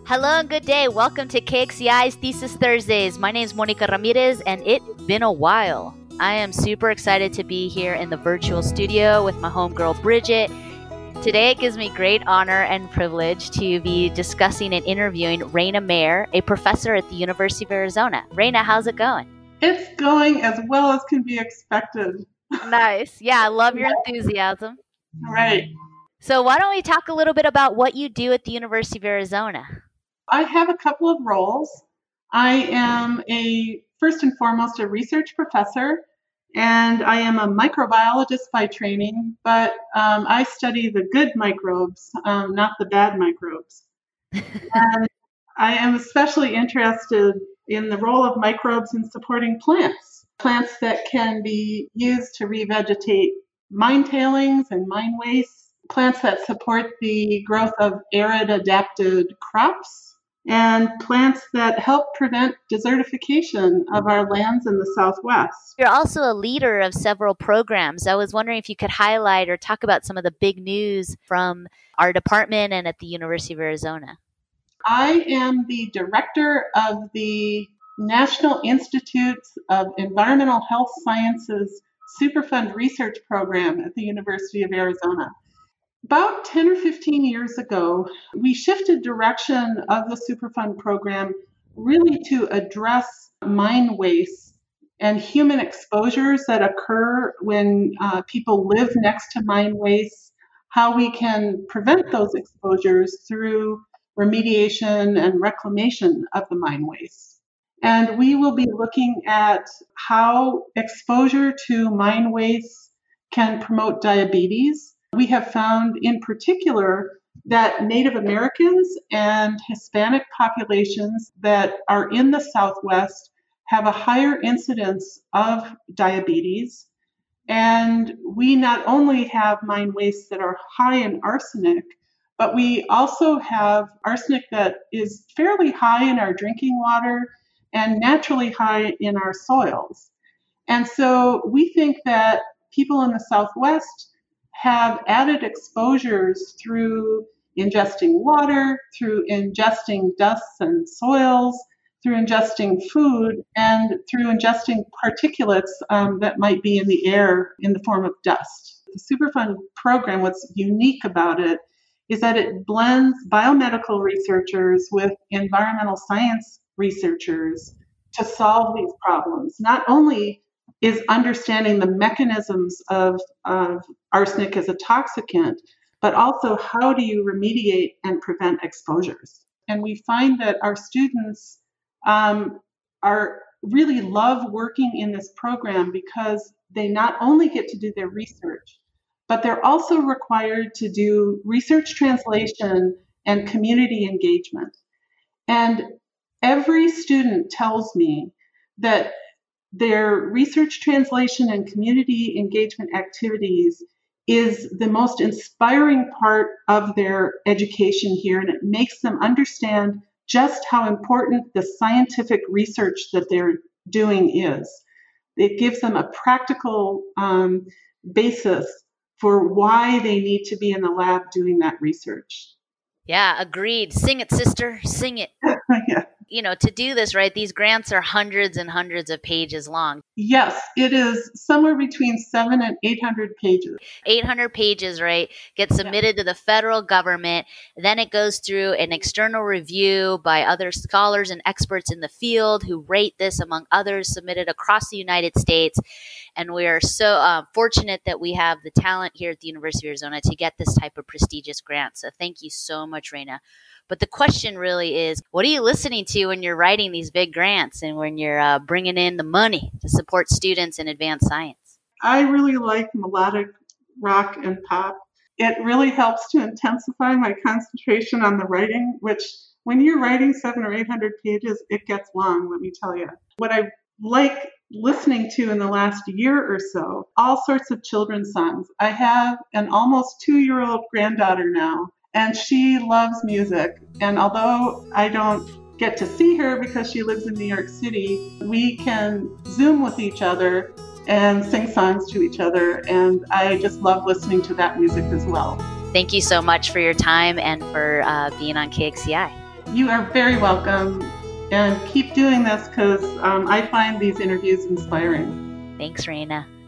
Hello and good day. Welcome to KXCI's Thesis Thursdays. My name is Monica Ramirez, and it's been a while. I am super excited to be here in the virtual studio with my homegirl, Bridget. Today, it gives me great honor and privilege to be discussing and interviewing Raina Mayer, a professor at the University of Arizona. Raina, how's it going? It's going as well as can be expected. Nice. Yeah, I love your enthusiasm. Right. So why don't we talk a little bit about what you do at the University of Arizona? I have a couple of roles. I am first and foremost a research professor, and I am a microbiologist by training, but I study the good microbes, not the bad microbes. And I am especially interested in the role of microbes in supporting plants that can be used to revegetate mine tailings and mine waste, plants that support the growth of arid adapted crops, and plants that help prevent desertification of our lands in the Southwest. You're also a leader of several programs. I was wondering if you could highlight or talk about some of the big news from our department and at the University of Arizona. I am the director of the National Institutes of Environmental Health Sciences Superfund Research Program at the University of Arizona. About 10 or 15 years ago, we shifted direction of the Superfund program really to address mine waste and human exposures that occur when people live next to mine waste, how we can prevent those exposures through remediation and reclamation of the mine waste. And we will be looking at how exposure to mine waste can promote diabetes. We have found in particular that Native Americans and Hispanic populations that are in the Southwest have a higher incidence of diabetes. And we not only have mine wastes that are high in arsenic, but we also have arsenic that is fairly high in our drinking water and naturally high in our soils. And so we think that people in the Southwest have added exposures through ingesting water, through ingesting dusts and soils, through ingesting food, and through ingesting particulates that might be in the air in the form of dust. The Superfund program, what's unique about it is that it blends biomedical researchers with environmental science researchers to solve these problems. Not only is understanding the mechanisms of arsenic as a toxicant, but also how do you remediate and prevent exposures. And we find that our students really love working in this program because they not only get to do their research, but they're also required to do research translation and community engagement. And every student tells me that their research translation and community engagement activities is the most inspiring part of their education here, and it makes them understand just how important the scientific research that they're doing is. It gives them a practical basis for why they need to be in the lab doing that research. Yeah, agreed. Sing it, sister. Sing it. Yeah. You know, to do this, right, these grants are hundreds and hundreds of pages long. Yes, it is somewhere between 700 and 800 pages. 800 pages, right, gets submitted to the federal government. Then it goes through an external review by other scholars and experts in the field who rate this, among others, submitted across the United States. And we are so fortunate that we have the talent here at the University of Arizona to get this type of prestigious grant. So thank you so much, Raina. But the question really is, what are you listening to when you're writing these big grants and when you're bringing in the money to support students in advanced science? I really like melodic rock and pop. It really helps to intensify my concentration on the writing, which when you're writing 700 or 800 pages, it gets long, let me tell you. What I like listening to in the last year or so, all sorts of children's songs. I have an almost 2-year-old granddaughter now, and she loves music. And although I don't get to see her because she lives in New York City, we can Zoom with each other and sing songs to each other. And I just love listening to that music as well. Thank you so much for your time and for being on KXCI. You are very welcome. And keep doing this because I find these interviews inspiring. Thanks, Raina.